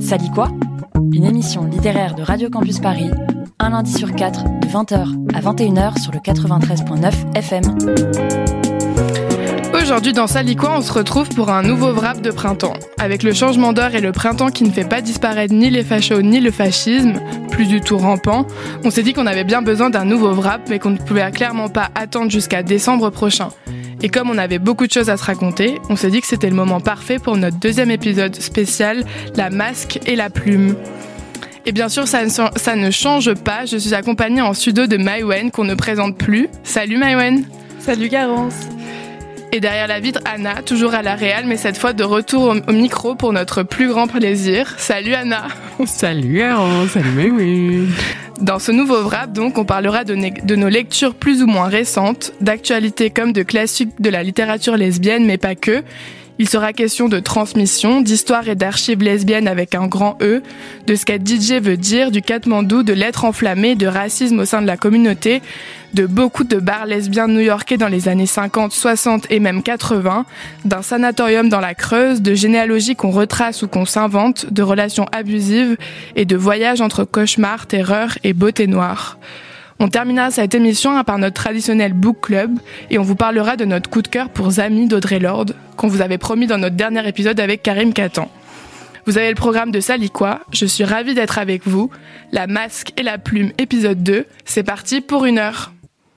Ça lit quoi ? Une émission littéraire de Radio Campus Paris, un lundi sur 4, de 20h à 21h sur le 93.9 FM. Aujourd'hui dans Ça lit quoi, on se retrouve pour un nouveau wrap de printemps. Avec le changement d'heure et le printemps qui ne fait pas disparaître ni les fachos ni le fascisme, plus du tout rampant, on s'est dit qu'on avait bien besoin d'un nouveau wrap mais qu'on ne pouvait clairement pas attendre jusqu'à décembre prochain. Et comme on avait beaucoup de choses à se raconter, on s'est dit que c'était le moment parfait pour notre deuxième épisode spécial, la masque et la plume. Et bien sûr, ça ne change pas, je suis accompagnée en studio de Maïwen qu'on ne présente plus. Salut Maïwen. Salut Garance. Et derrière la vitre, Anna, toujours à la réal, mais cette fois de retour au micro pour notre plus grand plaisir. Salut Anna. Salut Garance, salut Maïwen. Dans ce nouveau wrap, donc, on parlera de nos lectures plus ou moins récentes, d'actualités comme de classiques de la littérature lesbienne, mais pas que. Il sera question de transmission, d'histoire et d'archives lesbiennes avec un grand E, de ce qu'être DJ veut dire, du Katmandou, de lettres enflammées, de racisme au sein de la communauté, de beaucoup de bars lesbiens new-yorkais dans les années 50, 60 et même 80, d'un sanatorium dans la Creuse, de généalogies qu'on retrace ou qu'on s'invente, de relations abusives et de voyages entre cauchemars, terreur et beauté noire. On terminera cette émission par notre traditionnel book club et on vous parlera de notre coup de cœur pour Zami d'Audre Lorde, qu'on vous avait promis dans notre dernier épisode avec Karim Katan. Vous avez le programme de Ça lit quoi, je suis ravie d'être avec vous. La masque et la plume, épisode 2, c'est parti pour 1 heure.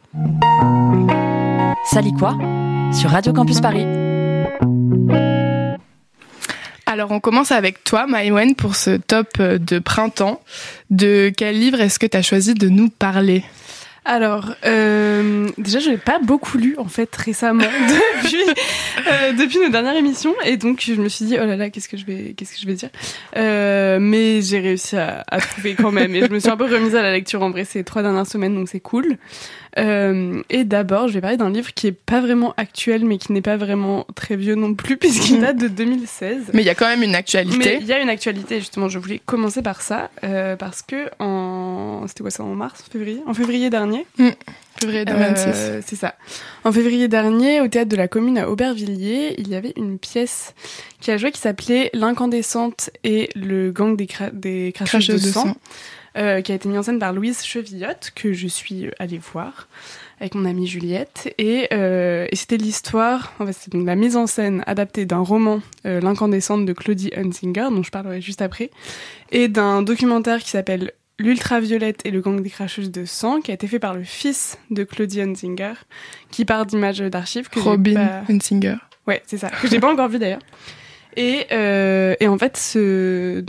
Ça lit quoi ? Sur Radio Campus Paris. Alors on commence avec toi Maïwen pour ce top de printemps. De quel livre est-ce que tu as choisi de nous parler ? Déjà je n'ai pas beaucoup lu en fait récemment depuis nos dernières émissions et donc je me suis dit oh là là qu'est-ce que je vais dire, mais j'ai réussi à trouver quand même et je me suis un peu remise à la lecture en vrai ces 3 dernières semaines donc c'est cool. Et d'abord je vais parler d'un livre qui est pas vraiment actuel mais qui n'est pas vraiment très vieux non plus puisqu'il date de 2016. Mais il y a quand même une actualité. Mais il y a une actualité justement, je voulais commencer par ça parce que c'était quoi ça, en février dernier. Février 2026. C'est ça. En février dernier, au théâtre de la Commune à Aubervilliers, il y avait une pièce qui a joué qui s'appelait L'incandescente et le gang des cracheuses de sang. Qui a été mis en scène par Louise Chevillotte, que je suis allée voir avec mon amie Juliette. Et c'était l'histoire, en fait, c'était donc la mise en scène adaptée d'un roman, L'incandescente de Claudie Hunsinger, dont je parlerai juste après, et d'un documentaire qui s'appelle L'Ultraviolette et le gang des cracheuses de sang, qui a été fait par le fils de Claudie Hunsinger, qui part d'images d'archives que Robin Hunsinger. Ouais, c'est ça, que j'ai pas encore vu d'ailleurs. Et en fait, ce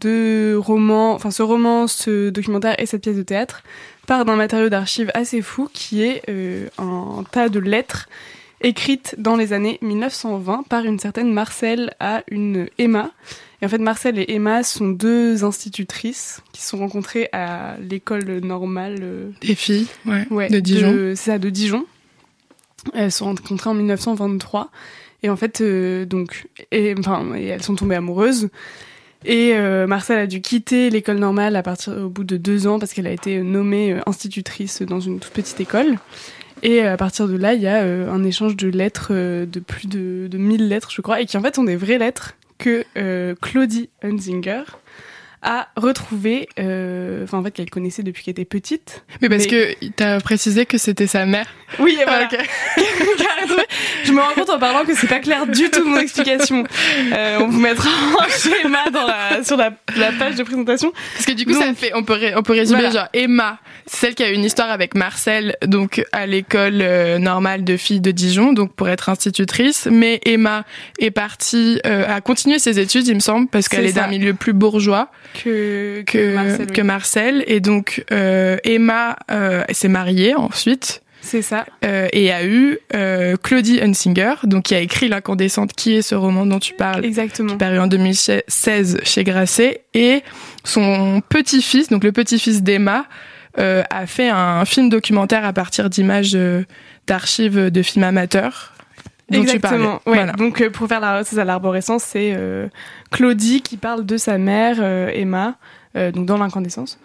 roman, ce documentaire et cette pièce de théâtre part d'un matériau d'archives assez fou qui est un tas de lettres écrites dans les années 1920 par une certaine Marcel à une Emma. Et en fait, Marcel et Emma sont 2 institutrices qui se sont rencontrées à l'école normale des filles, de Dijon. C'est ça, de Dijon. Elles se sont rencontrées en 1923. Et en fait, et elles sont tombées amoureuses. Et Marcel a dû quitter l'école normale au bout de 2 ans parce qu'elle a été nommée institutrice dans une toute petite école. Et à partir de là, il y a un échange de lettres, de plus de 1000 lettres, je crois, et qui en fait sont des vraies lettres que Claudie Hunsinger a retrouvé, qu'elle connaissait depuis qu'elle était petite. Mais parce que t'as précisé que c'était sa mère. Oui, et voilà. Okay. Je me rends compte en parlant que c'est pas clair du tout mon explication. On vous mettra un schéma sur la page de présentation. Parce que du coup, ça fait, on peut résumer, voilà. Genre, Emma, c'est celle qui a eu une histoire avec Marcel, donc, à l'école normale de filles de Dijon, donc, pour être institutrice. Mais Emma est partie, à continuer ses études, il me semble, parce qu'elle est d'un milieu plus bourgeois que Marcel. Et donc, Emma s'est mariée ensuite. C'est ça. Et a eu Claudie Hunsinger, donc qui a écrit L'Incandescente, qui est ce roman dont tu parles. Exactement. Qui est paru en 2016 chez Grasset. Et son petit-fils, donc le petit-fils d'Emma, a fait un film documentaire à partir d'images d'archives de films amateurs. Exactement. Ouais. Voilà. Donc pour faire l'arborescence, c'est Claudie qui parle de sa mère Emma, donc dans L'Incandescente,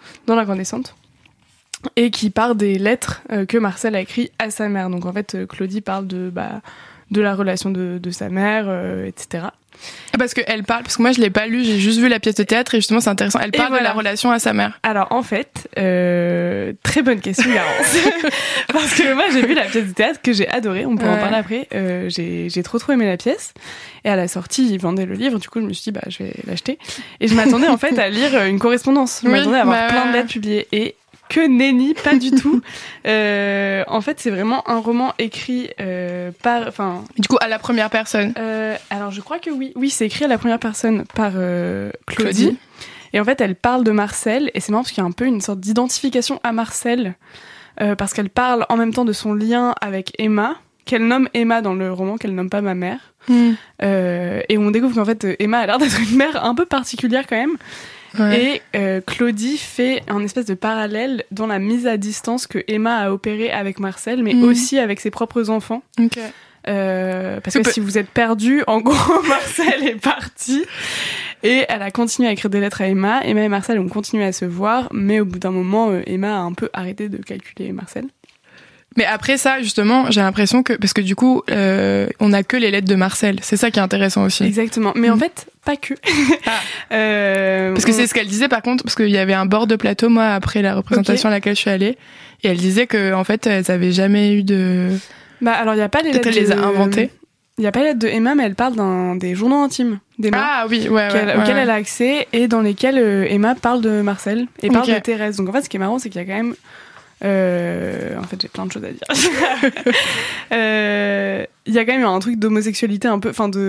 et qui part des lettres que Marcel a écrites à sa mère. Donc en fait, Claudie parle de de la relation de sa mère, etc. Parce que moi je l'ai pas lu, j'ai juste vu la pièce de théâtre et justement c'est intéressant. Elle parle de la relation à sa mère. Alors en fait, très bonne question, Garance. Parce que moi j'ai vu la pièce de théâtre que j'ai adorée, on peut en parler après. J'ai trop aimé la pièce. Et à la sortie, ils vendaient le livre, du coup je me suis dit je vais l'acheter. Et je m'attendais en fait à lire une correspondance. Je m'attendais à avoir plein de lettres publiées. Et que nenni, pas du tout. En fait, c'est vraiment un roman écrit par... Du coup, à la première personne. Alors, je crois que oui. Oui, c'est écrit à la première personne par Claudie. Et en fait, elle parle de Marcel. Et c'est marrant parce qu'il y a un peu une sorte d'identification à Marcel. Parce qu'elle parle en même temps de son lien avec Emma, qu'elle nomme Emma dans le roman, qu'elle nomme pas ma mère. Et on découvre qu'en fait, Emma a l'air d'être une mère un peu particulière quand même. Ouais. Et Claudie fait un espèce de parallèle dans la mise à distance que Emma a opérée avec Marcel, mais aussi avec ses propres enfants. Okay. Parce que si vous êtes perdu, en gros, Marcel est parti et elle a continué à écrire des lettres à Emma. Emma et Marcel ont continué à se voir, mais au bout d'un moment, Emma a un peu arrêté de calculer Marcel. Mais après ça, justement, j'ai l'impression que... Parce que du coup, on n'a que les lettres de Marcel. C'est ça qui est intéressant aussi. Exactement. Mais en fait, pas que. Parce que c'est ce qu'elle disait, par contre, parce qu'il y avait un bord de plateau, moi, après la représentation à laquelle je suis allée. Et elle disait que en fait, elles avaient jamais eu de... alors, il n'y a pas les lettres... Peut-être elle les a inventées. Il n'y a pas les lettres de Emma, mais elle parle des journaux intimes d'Emma. Ah oui, auxquels elle a accès et dans lesquels Emma parle de Marcel et parle de Thérèse. Donc en fait, ce qui est marrant, c'est qu'il y a quand même... en fait, j'ai plein de choses à dire. Il y a quand même un truc d'homosexualité un peu,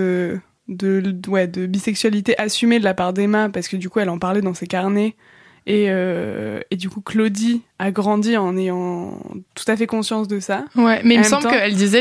de bisexualité assumée de la part d'Emma, parce que du coup, elle en parlait dans ses carnets. Et du coup, Claudie a grandi en ayant tout à fait conscience de ça. Ouais, mais il me semble qu'elle disait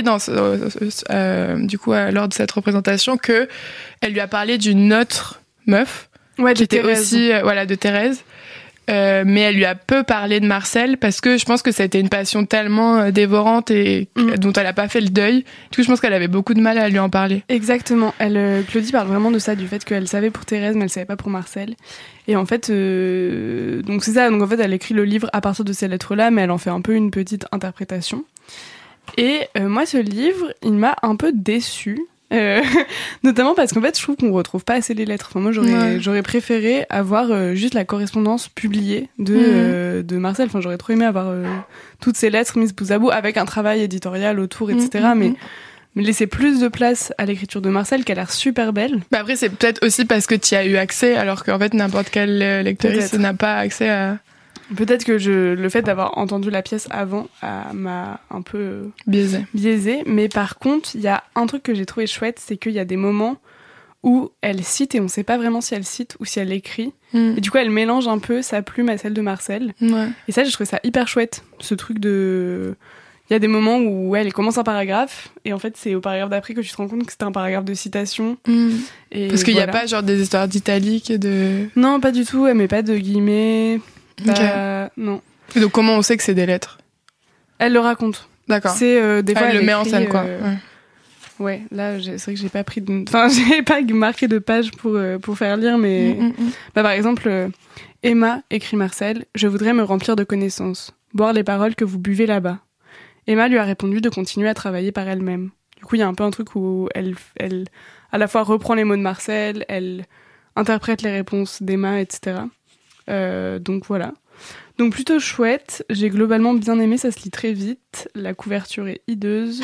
du coup, lors de cette représentation, que elle lui a parlé d'une autre meuf, qui était aussi, de Thérèse. Mais elle lui a peu parlé de Marcel parce que je pense que ça a été une passion tellement dévorante et dont elle a pas fait le deuil. Du coup, je pense qu'elle avait beaucoup de mal à lui en parler. Exactement. Claudie parle vraiment de ça, du fait qu'elle savait pour Thérèse, mais elle savait pas pour Marcel. Et en fait, donc c'est ça. Donc en fait, elle écrit le livre à partir de ces lettres-là, mais elle en fait un peu une petite interprétation. Et moi, ce livre, il m'a un peu déçue. Notamment parce qu'en fait je trouve qu'on retrouve pas assez les lettres. Enfin, moi j'aurais préféré avoir juste la correspondance publiée de Marcel. Enfin, j'aurais trop aimé avoir toutes ces lettres mises bout à bout avec un travail éditorial autour, etc. Mais laisser plus de place à l'écriture de Marcel qui a l'air super belle. Bah après c'est peut-être aussi parce que tu y as eu accès alors qu'en fait n'importe quel lectrice n'a pas accès à... Peut-être que le fait d'avoir entendu la pièce avant m'a un peu biaisée. Mais par contre, il y a un truc que j'ai trouvé chouette, c'est qu'il y a des moments où elle cite et on sait pas vraiment si elle cite ou si elle écrit. Et du coup, elle mélange un peu sa plume à celle de Marcel. Ouais. Et ça, j'ai trouvé ça hyper chouette, ce truc de... Il y a des moments où elle commence un paragraphe et en fait, c'est au paragraphe d'après que tu te rends compte que c'était un paragraphe de citation. Et parce qu'il y a pas genre des histoires d'italique et de... Non, pas du tout. Elle met pas de guillemets... non. Et donc comment on sait que c'est des lettres ? Elle le raconte. D'accord. C'est des fois elle le met en scène quoi. Ouais, là c'est vrai que j'ai pas j'ai pas marqué de page pour faire lire, mais par exemple Emma écrit Marcel, je voudrais me remplir de connaissances, boire les paroles que vous buvez là-bas. Emma lui a répondu de continuer à travailler par elle-même. Du coup il y a un peu un truc où elle à la fois reprend les mots de Marcel, elle interprète les réponses d'Emma, etc. Donc voilà. Donc plutôt chouette, j'ai globalement bien aimé, ça se lit très vite, la couverture est hideuse,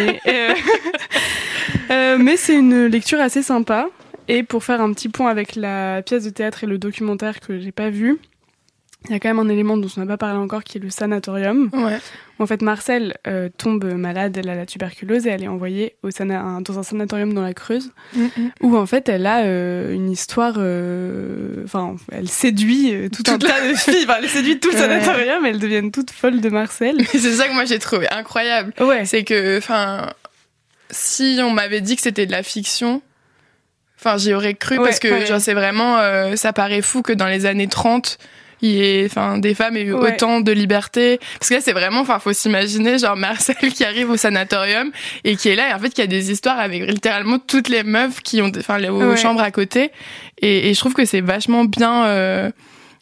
mais c'est une lecture assez sympa. Et pour faire un petit point avec la pièce de théâtre et le documentaire que j'ai pas vu, il y a quand même un élément dont on n'a pas parlé encore qui est le sanatorium. Ouais. En fait, Marcel tombe malade, elle a la tuberculose et elle est envoyée dans un sanatorium dans la Creuse où en fait elle a une histoire... elle séduit tout un tas de filles. Elle séduit tout le sanatorium et elles deviennent toutes folles de Marcel. C'est ça que moi j'ai trouvé incroyable. Ouais. C'est que, si on m'avait dit que c'était de la fiction... j'y aurais cru parce que genre, c'est vraiment... ça paraît fou que dans les années 30... des femmes aient eu autant de liberté. Parce que là, c'est vraiment, faut s'imaginer, genre, Marcel qui arrive au sanatorium et qui est là, et en fait, qui a des histoires avec littéralement toutes les meufs qui ont, aux chambres à côté. Et je trouve que c'est vachement bien,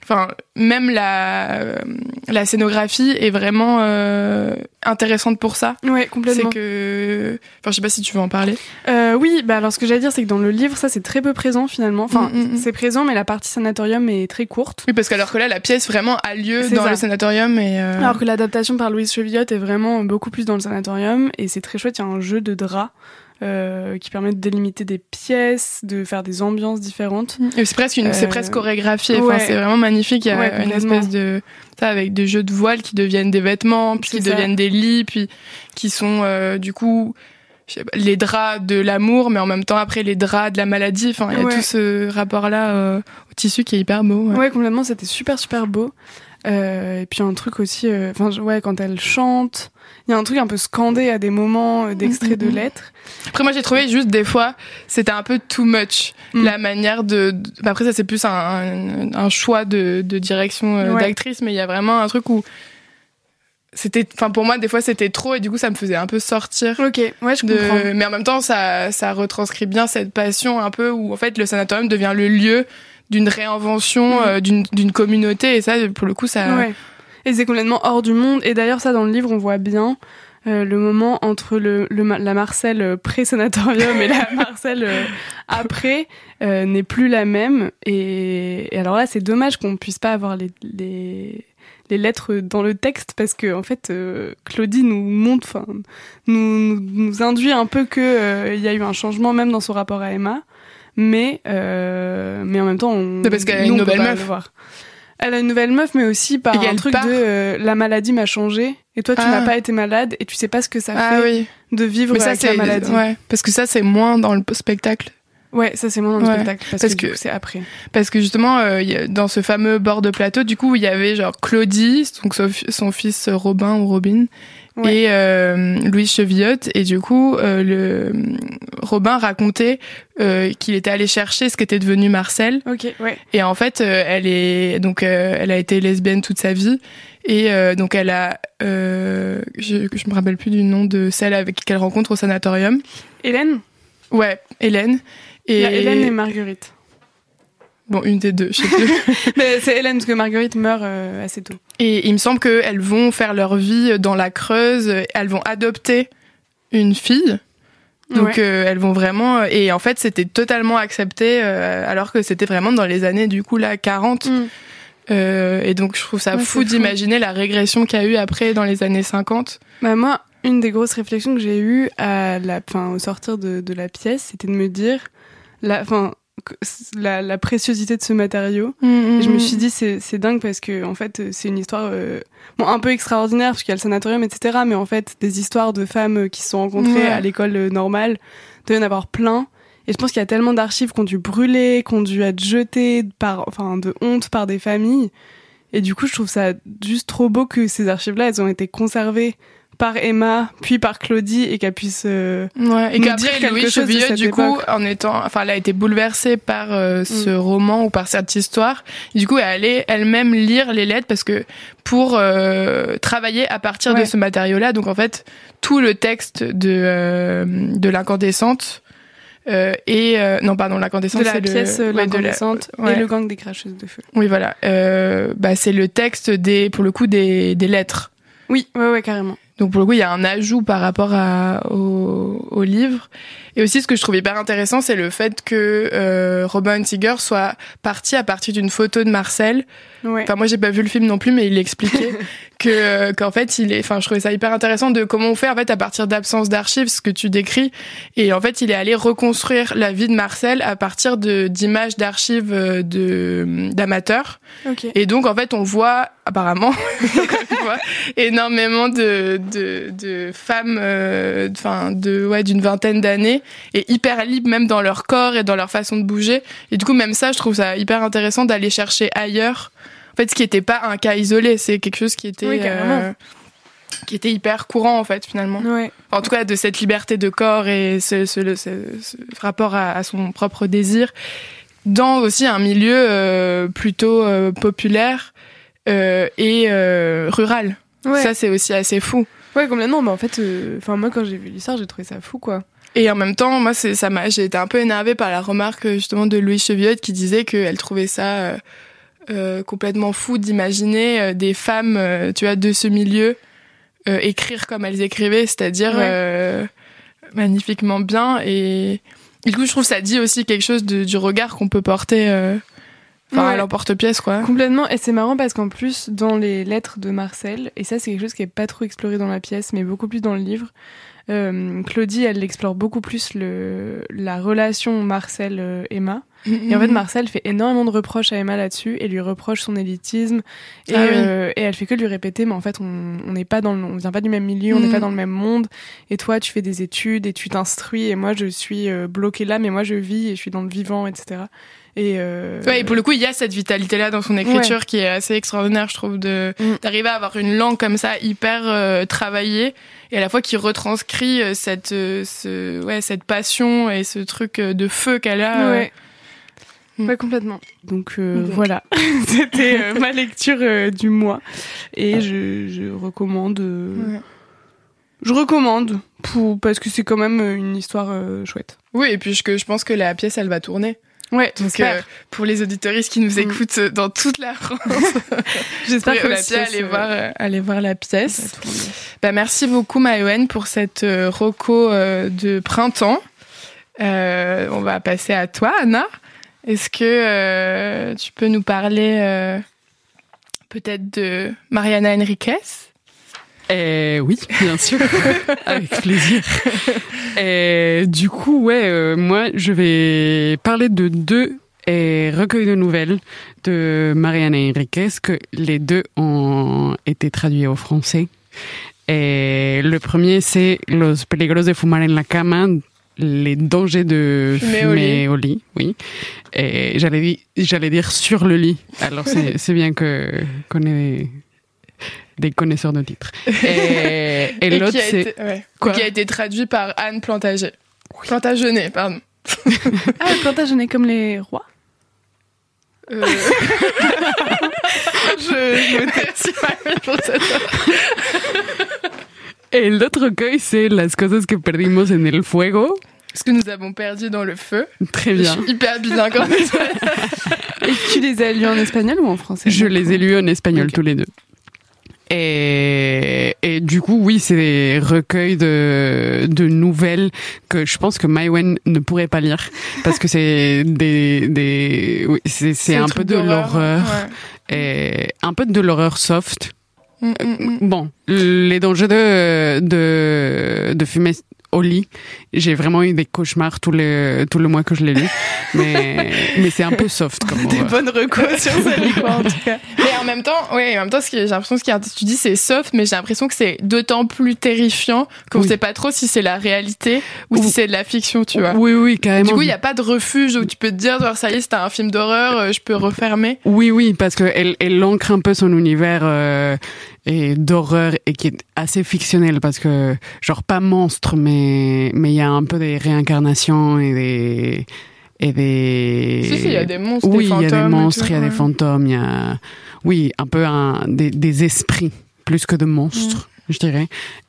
Enfin, même la scénographie est vraiment intéressante pour ça. Ouais, complètement. C'est que... Enfin, je sais pas si tu veux en parler. Oui, bah alors ce que j'allais dire, c'est que dans le livre, ça, c'est très peu présent, finalement. Enfin, c'est présent, mais la partie sanatorium est très courte. Oui, parce que alors que là, la pièce vraiment a lieu dans le sanatorium. Alors que l'adaptation par Louise Chevillotte est vraiment beaucoup plus dans le sanatorium, et c'est très chouette, il y a un jeu de draps. Qui permet de délimiter des pièces, de faire des ambiances différentes. Et c'est presque chorégraphié. Enfin, c'est vraiment magnifique. Il y a une espèce de ça avec des jeux de voiles qui deviennent des vêtements, puis qui deviennent des lits, puis qui sont du coup les draps de l'amour, mais en même temps après les draps de la maladie. Enfin, il y a tout ce rapport-là au tissu qui est hyper beau. Ouais, complètement. C'était super super beau. Et puis un truc aussi, quand elle chante, il y a un truc un peu scandé à des moments d'extraits de lettres. Après moi j'ai trouvé juste des fois c'était un peu too much la manière après ça c'est plus un choix de direction d'actrice, mais il y a vraiment un truc où pour moi des fois c'était trop et du coup ça me faisait un peu sortir. Ok, ouais, je comprends. Mais en même temps ça retranscrit bien cette passion un peu où en fait le sanatorium devient le lieu d'une réinvention d'une communauté, et ça pour le coup ça et c'est complètement hors du monde. Et d'ailleurs ça dans le livre on voit bien le moment entre la Marcel pré-sanatorium et la Marcel après n'est plus la même, et alors là c'est dommage qu'on puisse pas avoir les lettres dans le texte, parce que en fait Claudie nous induit un peu que il y a eu un changement même dans son rapport à Emma. Mais en même temps, parce qu'elle a une nouvelle meuf. Elle a une nouvelle meuf, mais aussi par un truc de la maladie m'a changé et toi tu n'as pas été malade et tu sais pas ce que ça fait de vivre avec la maladie. Ouais, parce que ça c'est moins dans le spectacle. Ouais, ça c'est moins dans le spectacle parce que c'est après. Parce que justement dans ce fameux bord de plateau, du coup il y avait genre Claudie, donc son fils Robin ou Robin. Ouais. Et Louise Chevillotte, et du coup Robin racontait qu'il était allé chercher ce qu'était devenu Marcel. Ok, ouais. Et en fait elle a été lesbienne toute sa vie, et donc elle a je me rappelle plus du nom de celle avec qu'elle rencontre au sanatorium. Hélène. Ouais, Hélène. Il y a Hélène et Marguerite. Bon, une des deux, je sais plus. Mais c'est Hélène, parce que Marguerite meurt assez tôt. Et il me semble qu'elles vont faire leur vie dans la Creuse. Elles vont adopter une fille. Donc elles vont vraiment... Et en fait, c'était totalement accepté, alors que c'était vraiment dans les années, du coup, là, 40. Et donc, je trouve ça fou d'imaginer la régression qu'il y a eu après, dans les années 50. Bah moi, une des grosses réflexions que j'ai eues au sortir de la pièce, c'était de me dire... la préciosité de ce matériau. Et je me suis dit c'est dingue, parce que en fait c'est une histoire un peu extraordinaire, parce qu'il y a le sanatorium etc, mais en fait des histoires de femmes qui se sont rencontrées à l'école normale, il doit y en avoir plein, et je pense qu'il y a tellement d'archives qui ont dû brûler, qui ont dû être jetées de honte par des familles, et du coup je trouve ça juste trop beau que ces archives là elles ont été conservées par Emma, puis par Claudie, et qu'elle puisse et qu'après Louise Chevillotte du coup elle a été bouleversée par ce roman ou par cette histoire, et du coup elle allait elle-même lire les lettres, parce que pour travailler à partir de ce matériau-là, donc en fait tout le texte de l'incandescente l'incandescente de la pièce l'incandescente et le gang des cracheuses de feu. Oui voilà, c'est le texte pour le coup des lettres. Oui, ouais carrément. Donc pour le coup, il y a un ajout par rapport au livre. Et aussi, ce que je trouve hyper intéressant, c'est le fait que Robin Hunziker soit parti à partir d'une photo de Marcel. Ouais. Enfin, moi, j'ai pas vu le film non plus, mais il expliquait qu'en fait, je trouvais ça hyper intéressant de comment on fait, en fait, à partir d'absence d'archives, ce que tu décris. Et en fait, il est allé reconstruire la vie de Marcel à partir d'images d'archives d'amateurs. Okay. Et donc, en fait, on voit, apparemment, énormément de femmes, d'une vingtaine d'années, et hyper libres même dans leur corps et dans leur façon de bouger. Et du coup, même ça, je trouve ça hyper intéressant d'aller chercher ailleurs. En fait, ce qui n'était pas un cas isolé, c'est quelque chose qui était hyper courant, en fait, finalement. Ouais. En tout cas, de cette liberté de corps et ce rapport à son propre désir, dans aussi un milieu plutôt populaire et rural. Ouais. Ça, c'est aussi assez fou. Ouais, complètement. Mais en fait, moi, quand j'ai vu l'histoire, j'ai trouvé ça fou, quoi. Et en même temps, moi, j'ai été un peu énervée par la remarque, justement, de Louise Chevillotte, qui disait qu'elle trouvait ça complètement fou d'imaginer des femmes, tu vois, de ce milieu écrire comme elles écrivaient, c'est-à-dire magnifiquement bien. Et du coup, je trouve que ça dit aussi quelque chose du regard qu'on peut porter à l'emporte-pièce, quoi. Complètement. Et c'est marrant parce qu'en plus, dans les lettres de Marcel, et ça, c'est quelque chose qui est pas trop exploré dans la pièce, mais beaucoup plus dans le livre, Claudie, elle explore beaucoup plus la relation Marcel-Emma. Et en fait, Marcel fait énormément de reproches à Emma là-dessus et lui reproche son élitisme. Et elle fait que lui répéter, mais en fait, on n'est pas on vient pas du même milieu, on n'est pas dans le même monde. Et toi, tu fais des études et tu t'instruis. Et moi, je suis bloquée là, mais moi, je vis et je suis dans le vivant, etc. Et pour le coup, il y a cette vitalité-là dans son écriture qui est assez extraordinaire, je trouve, d'arriver à avoir une langue comme ça, hyper travaillée, et à la fois qui retranscrit cette passion et ce truc de feu qu'elle a. Ouais, complètement. Donc voilà, c'était ma lecture du mois. Et je recommande. Je recommande parce que c'est quand même une histoire chouette. Oui, et puis je pense que la pièce, elle va tourner. Ouais, donc pour les auditeuristes qui nous écoutent dans toute la France, j'espère que aussi aller voir la pièce. Merci beaucoup Maëwen pour cette reco de printemps. On va passer à toi, Anna. Est-ce que tu peux nous parler peut-être de Mariana Enriquez ? Oui, bien sûr, avec plaisir. Du coup, moi, je vais parler de 2 recueils de nouvelles de Mariana Enriquez, que les 2 ont été traduits au français. Et le premier, c'est Los peligros de fumar en la cama, les dangers de fumer au lit, oui. Et j'allais dire sur le lit. Alors c'est bien qu'on ait des connaisseurs de titres. Et l'autre, c'est... qui a été traduit par Anne Plantagenet. Plantagenet, pardon. Plantagenet comme les rois. Je me remercie pour cette... Et l'autre recueil, c'est Las cosas que perdimos en el fuego. Ce que nous avons perdu dans le feu. Très bien. Je suis hyper bilingue en espagnol. Et tu les as lus en espagnol ou en français ? Je les ai lus en espagnol, tous les 2. Et du coup, oui, c'est des recueils de nouvelles que je pense que Maëwen ne pourrait pas lire parce que c'est c'est un peu de l'horreur et un peu de l'horreur soft. Bon, les dangers de fumer au lit, j'ai vraiment eu des cauchemars tout le mois que je l'ai lu, mais c'est un peu soft comme des bonnes recos sur ce livre en tout cas. Mais en même temps, j'ai l'impression que tu dis c'est soft, mais j'ai l'impression que c'est d'autant plus terrifiant qu'on sait pas trop si c'est la réalité ou si c'est de la fiction, tu vois. Oui, carrément. Du coup, il y a pas de refuge où tu peux te dire genre ça y est, c'est un film d'horreur, je peux refermer. Oui, parce que elle ancre un peu son univers et d'horreur et qui est assez fictionnel parce que genre pas monstre mais il y a un peu des réincarnations et des si il y a des monstres, oui, des fantômes, il y a des monstres, il y a des ouais. fantômes, il y a un peu des esprits plus que de monstres, je dirais,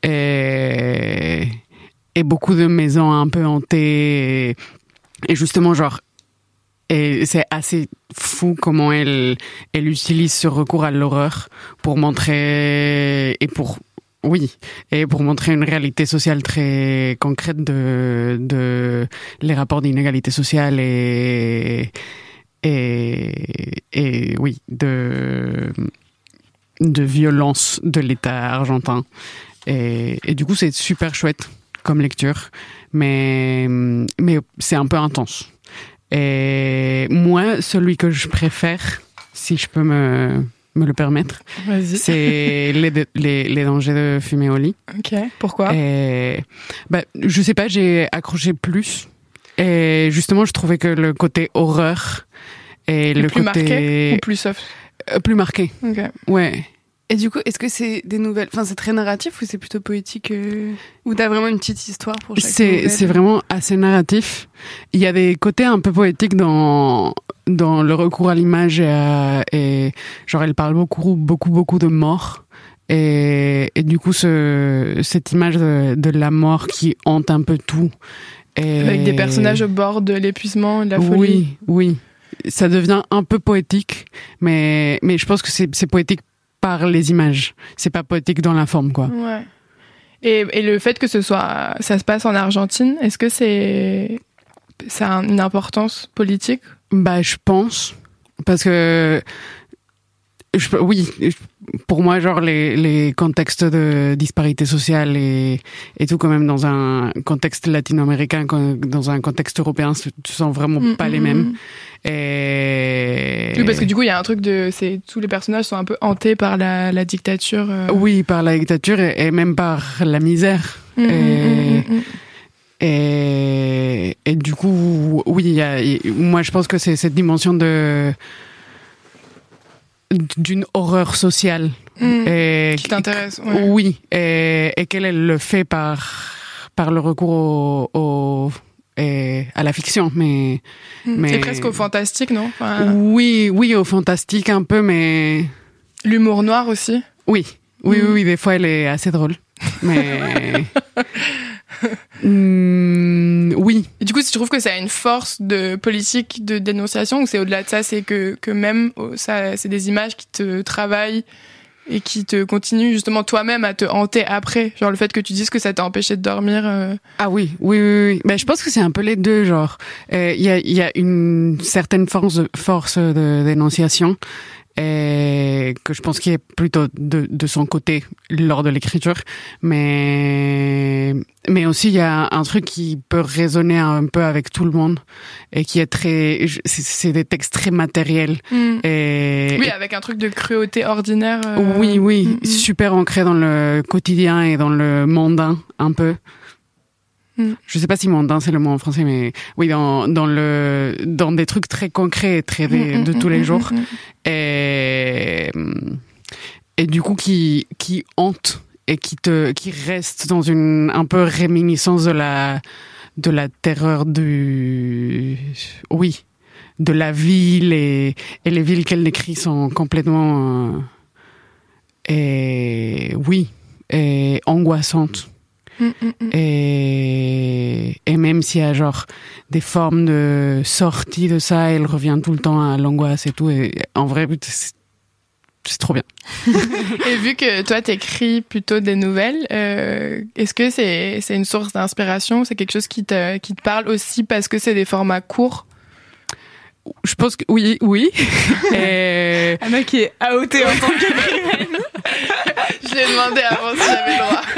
et beaucoup de maisons un peu hantées et justement genre. Et c'est assez fou comment elle utilise ce recours à l'horreur pour montrer montrer une réalité sociale très concrète de les rapports d'inégalité sociale et oui, de violence de l'État argentin. Et du coup, c'est super chouette comme lecture, mais c'est un peu intense. Et moi, celui que je préfère, si je peux me le permettre, vas-y. C'est les dangers de fumer au lit. Ok, pourquoi ? Je sais pas, j'ai accroché plus. Et justement, je trouvais que le côté horreur et le plus côté... marqué ou plus soft ? Plus marqué. Ok. Ouais. Et du coup, est-ce que c'est des nouvelles... Enfin, c'est très narratif ou c'est plutôt poétique ou t'as vraiment une petite histoire pour chaque nouvelle ? C'est vraiment assez narratif. Il y a des côtés un peu poétiques dans le recours à l'image et genre elle parle beaucoup de mort. Et du coup, cette image de la mort qui hante un peu tout. Avec des personnages au bord de l'épuisement et de la folie. Oui. ça devient un peu poétique, mais je pense que c'est poétique par les images. C'est pas poétique dans la forme, quoi. Ouais. Et le fait que ça se passe en Argentine, est-ce que ça a une importance politique? Bah, je pense. Parce que, oui, pour moi, genre, les contextes de disparité sociale et tout, quand même, dans un contexte latino-américain, dans un contexte européen, ce sont vraiment pas les mêmes. Et... Oui, parce que du coup, il y a un truc tous les personnages sont un peu hantés par la dictature. Oui, par la dictature et même par la misère. Et du coup, oui, moi je pense que c'est cette dimension d'une horreur sociale qui t'intéresse. Ouais. Oui, et qu'elle le fait par le recours à la fiction, mais c'est presque au fantastique, non? Oui, au fantastique un peu, mais l'humour noir aussi. Oui, des fois elle est assez drôle, mais oui. Et du coup, tu trouves que ça a une force de politique de dénonciation, ou c'est au-delà de ça, c'est que même ça, c'est des images qui te travaillent et qui te continuent justement toi-même à te hanter après, genre le fait que tu dises que ça t'a empêché de dormir. Ah oui. Ben, je pense que c'est un peu les deux, genre il y a une certaine force de dénonciation. Et que je pense qu'il est plutôt de son côté lors de l'écriture, mais aussi il y a un truc qui peut résonner un peu avec tout le monde et qui est c'est des textes très matériels oui, avec un truc de cruauté ordinaire. Oui, super ancré dans le quotidien et dans le mondain un peu. Je sais pas si mondain c'est le mot en français, mais oui, dans des trucs très concrets, très de tous les jours, et du coup qui hante et qui reste dans une un peu réminiscence de la terreur de la ville, et les villes qu'elle décrit sont complètement et angoissantes. Et même s'il y a genre des formes de sortie de ça, elle revient tout le temps à l'angoisse et tout, et en vrai c'est trop bien. Et vu que toi t'écris plutôt des nouvelles, est-ce que c'est une source d'inspiration? C'est quelque chose qui te parle aussi parce que c'est des formats courts? Je pense que oui. Anna qui est outée en tant qu'écrivaine. Je l'ai demandé avant si j'avais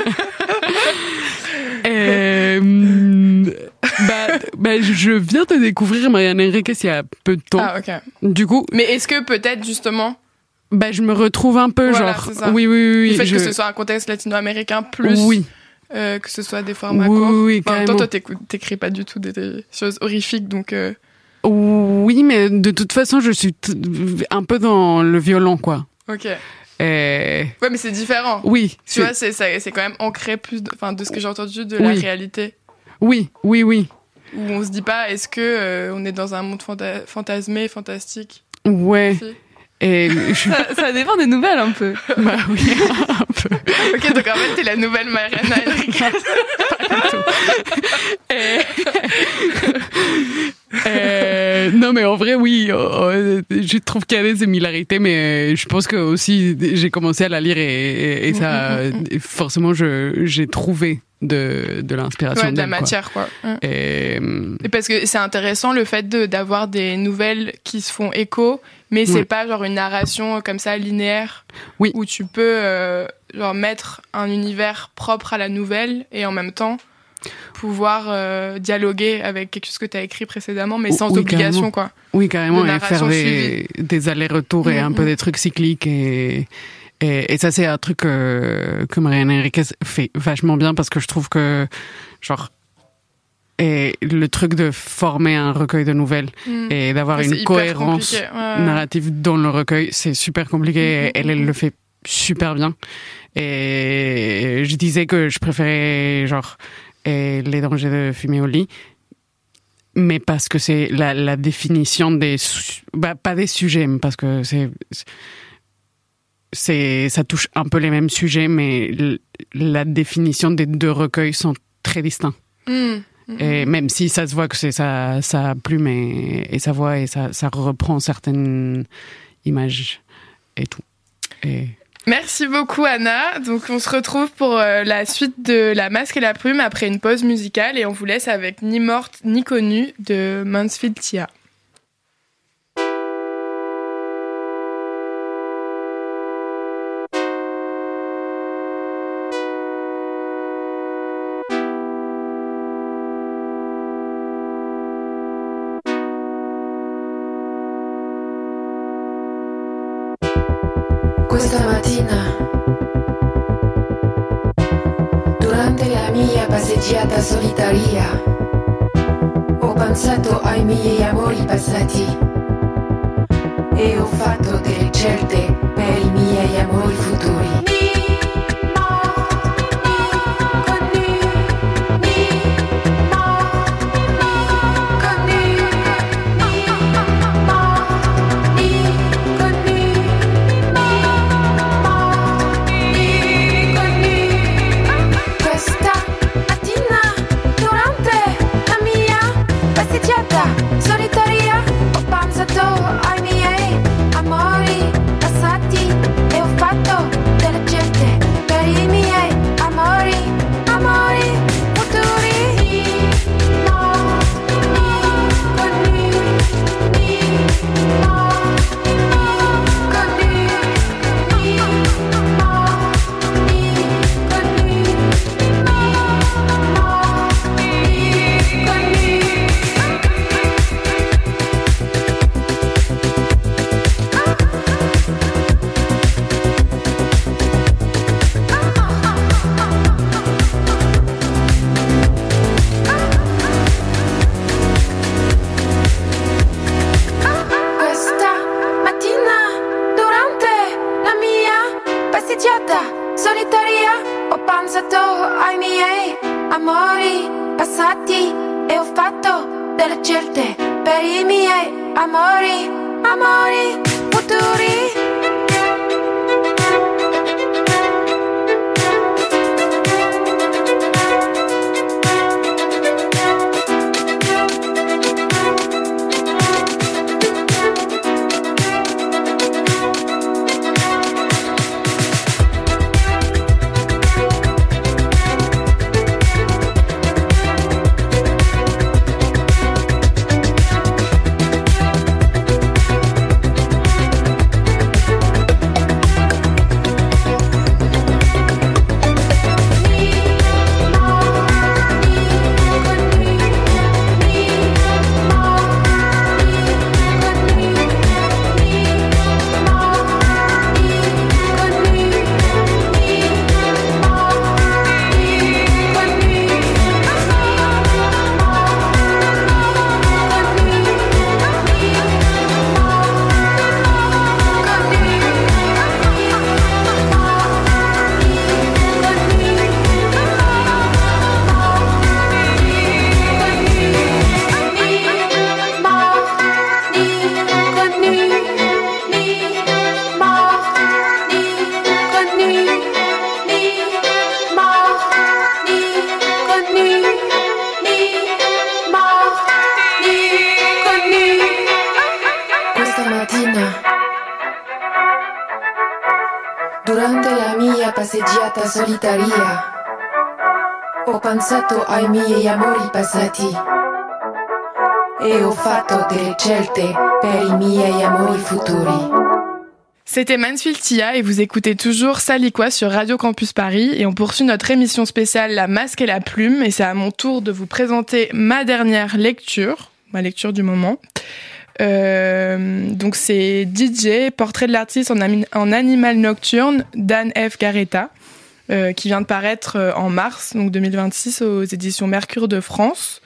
le droit. Je viens de découvrir Marianne Enriquez il y a peu de temps. Ah, ok. Du coup. Mais est-ce que peut-être justement. Je me retrouve un peu, voilà, genre. C'est ça. Oui. Le fait que ce soit un contexte latino-américain plus. Oui. Que ce soit des formats courts. Oui, carrément. Toi, t'écris pas du tout des choses horrifiques, donc. Oui, mais de toute façon, je suis un peu dans le violent, quoi. Ok. Ouais, mais c'est différent. Oui. Tu vois, c'est quand même ancré plus de ce que j'ai entendu de la réalité. Oui. Où on se dit pas, est-ce que on est dans un monde fantasmé, fantastique? Ouais. Et ça dépend des nouvelles un peu. Bah oui, un peu. Ok, donc en fait, t'es la nouvelle Mariana Enriquez. Non, mais en vrai, oui, je trouve qu'il y a des similarités, mais je pense que aussi j'ai commencé à la lire et ça, forcément, j'ai trouvé de l'inspiration, de la matière, quoi. Et parce que c'est intéressant le fait d'avoir des nouvelles qui se font écho, mais c'est pas genre une narration comme ça linéaire, où tu peux genre mettre un univers propre à la nouvelle et en même temps pouvoir dialoguer avec quelque chose que tu as écrit précédemment, mais sans obligation, carrément. quoi. Oui, carrément, et faire des allers-retours et un peu des trucs cycliques, et ça, c'est un truc que Marianne Enriquez fait vachement bien, parce que je trouve que, genre, et le truc de former un recueil de nouvelles et d'avoir une cohérence narrative dans le recueil, c'est super compliqué, et elle le fait super bien. Et je disais que je préférais, genre, Les dangers de fumer au lit, mais parce que c'est la définition des pas des sujets, parce que ça touche un peu les mêmes sujets, mais la définition des deux recueils sont très distincts. Et même si ça se voit que c'est sa plume et sa voix, et ça reprend certaines images et tout. Et... Merci beaucoup Anna. Donc on se retrouve pour la suite de La Masque et la Plume après une pause musicale et on vous laisse avec Ni morte ni connue de Mansfield Tia. Questa mattina, durante la mia passeggiata solitaria, ho pensato ai miei amori passati e ho fatto delle scelte per i miei amori futuri. Solitaria, ho pensato ai miei amori passati e ho fatto delle scelte per i miei amori futuri. Solitaria, ho pensato ai miei amori passati e ho fatto delle scelte per i miei amori futuri. Durante la mia passeggiata solitaria ho pensato ai miei amori passati e ho fatto delle scelte per i miei amori futuri. C'était Mansfield Tia et vous écoutez toujours Ça lit quoi sur Radio Campus Paris et on poursuit notre émission spéciale La Masque et la Plume et c'est à mon tour de vous présenter ma dernière lecture, ma lecture du moment. Donc c'est DJ, portrait de l'artiste en animal nocturne d'Anne F. Garetta, qui vient de paraître en mars donc 2026 aux éditions Mercure de France.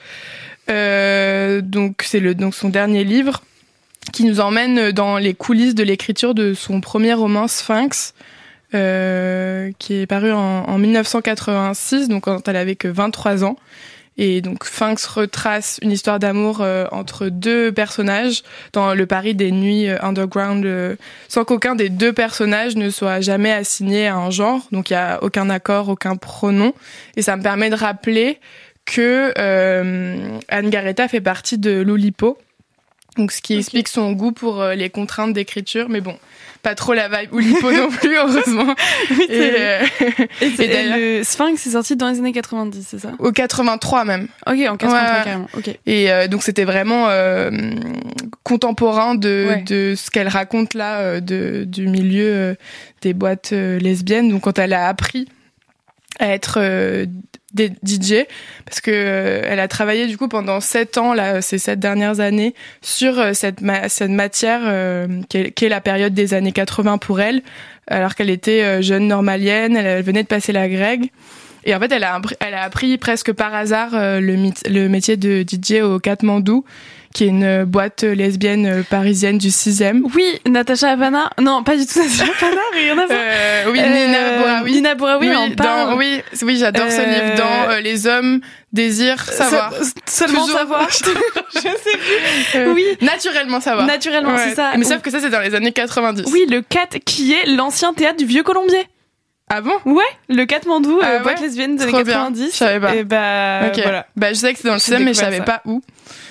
Donc c'est son dernier livre qui nous emmène dans les coulisses de l'écriture de son premier roman Sphinx, qui est paru en 1986, donc quand elle avait que 23 ans. Et donc Sphinx retrace une histoire d'amour entre deux personnages dans le Paris des nuits underground, sans qu'aucun des deux personnages ne soit jamais assigné à un genre. Donc il y a aucun accord, aucun pronom. Et ça me permet de rappeler que Anne Garréta fait partie de l'Oulipo. Donc, ce qui explique son goût pour les contraintes d'écriture. Mais bon, pas trop la vibe Oulipo non plus, heureusement. Oui, et le Sphinx est sorti dans les années 90, c'est ça ? Au 83 même. Ok, en 83 carrément. Ok. Et donc, c'était vraiment contemporain de ce qu'elle raconte là, du milieu des boîtes lesbiennes. Donc, quand elle a appris à être des DJ, parce que elle a travaillé du coup pendant 7 ans là, ces 7 dernières années sur cette matière qui est la période des années 80 pour elle, alors qu'elle était jeune normalienne, elle venait de passer la Greg. Et en fait, elle a appris presque par hasard le métier de DJ au Katmandou, qui est une boîte lesbienne parisienne du 6e. Oui, Natacha Havana. Non, pas du tout Natacha Havana, rien à voir. Oui, Nina Bouraoui. Nina Bouraoui en parle. Oui, j'adore ce livre. Dans Les hommes désirent savoir. Seulement savoir. Je sais plus. Oui. Naturellement savoir. Naturellement, c'est ça. Mais sauf que ça, c'est dans les années 90. Oui, le CAT, qui est l'ancien théâtre du Vieux Colombier. Ah bon ? Ouais, le Katmandou, boîte lesbienne des années 90. Je savais pas. Et voilà. Je sais que c'est dans le 6e, mais je savais pas où.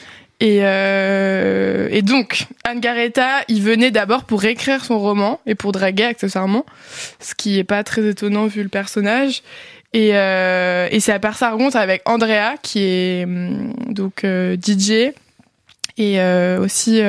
Et donc, Anne Garréta, il venait d'abord pour écrire son roman et pour draguer accessoirement, ce qui est pas très étonnant vu le personnage. Et c'est à part sa rencontre avec Andrea, qui est donc DJ et aussi